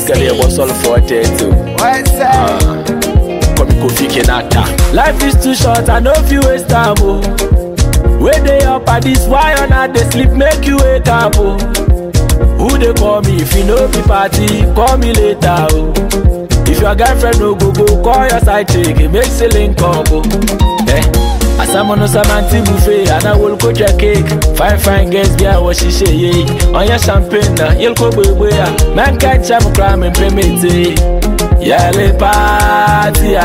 Skadi was all for tattoo. Come Kofi Kenata. Life is too short, I know if you waste time. Where they up at this, why on not they sleep, make you wake up. Who they call me if you know be party, call me later. If your girlfriend no go, call your side chick, it makes a link combo. As I'm on a Samanti buffet, and I will coach your cake. Fine girls, yeah, what she say, yeah. On your champagne, you'll go away. Man can't jam crime and payment, yeah, le party,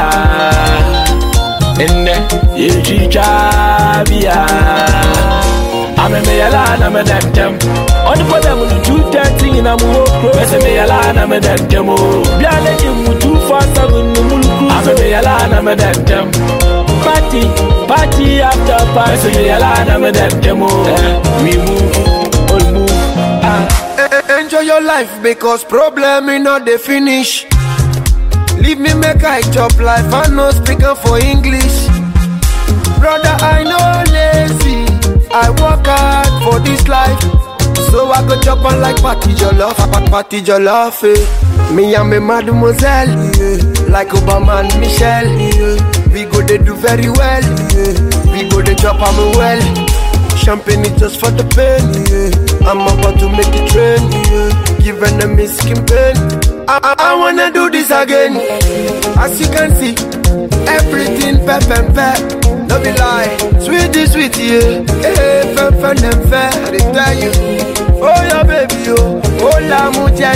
in the Yijabia. I'm a Mayala, I'm a damn. On the bottom of the 230 in a move, Mess a Mayala, I'm a damn. Biala, you too fast, I'm a Mayala, I'm a damn. Party after party, I'm a damn. We move, all move. Enjoy your life because problem is not the finish. Leave me make I chop life, I no speaking for English. Brother, I know lazy, I work hard for this life. So I go chop on like party jollof, eh. Me and me mademoiselle, yeah. Like Obama and Michelle, yeah. We go they do very well, yeah. We go they chop on me well. Champagne is just for the pain, yeah. I'm about to make it train, yeah. Give enemies skin pain. I wanna do this again. As you can see, everything pep. No be lie, sweet, yeah. Hey, pep, I tell you. Oh, yeah, baby, oh la mucha.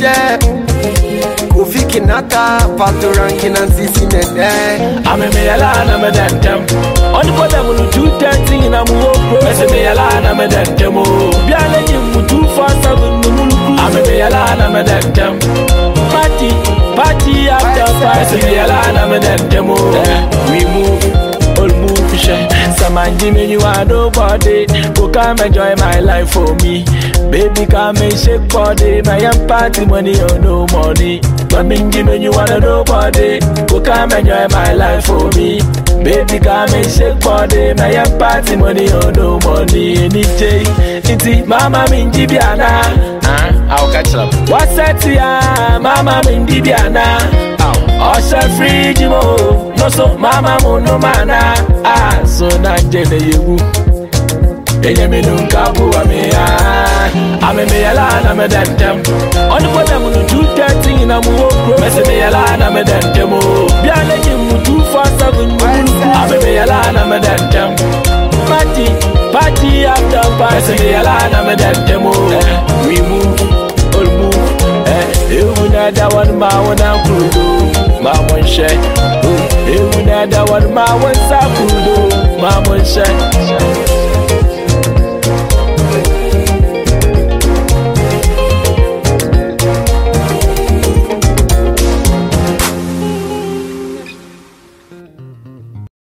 Kofi Kenata, Pato Rankin and Sisi Nede. I'm a Mayala, I'm a damn. On the bottom of the 230 in a move, Mess a Mayala, I'm a damn. Biala, you too fast, I'm a Mayala, I'm a damn. Party after party, I'm a damn. We move, all move. Some Jimmy, you are nobody. Go come enjoy my life for me. Baby, come and shake body. My young party money or no money. But Jimmy, you are nobody. Go come enjoy my life for me. Baby, come and shake body. My young party money or no money. Any day, it's Mama Minjibiana. I'll catch up. What's that, ya? Mama Minjibiana. Osha free Jimo, no so mama no mana. So na jene you. Enyemi nunca bua me. I'm a Mayala, I'm a damn. On the bottom of the 230 in a move, Mess a Mayala, I'm a damn. Biala, you too fast, I'm a Mayala, I'm a damn. Party after party, Mayala, I'm a damn. We move, all move. You that one, my one, my one share. You that one, my one sapudo, my one share.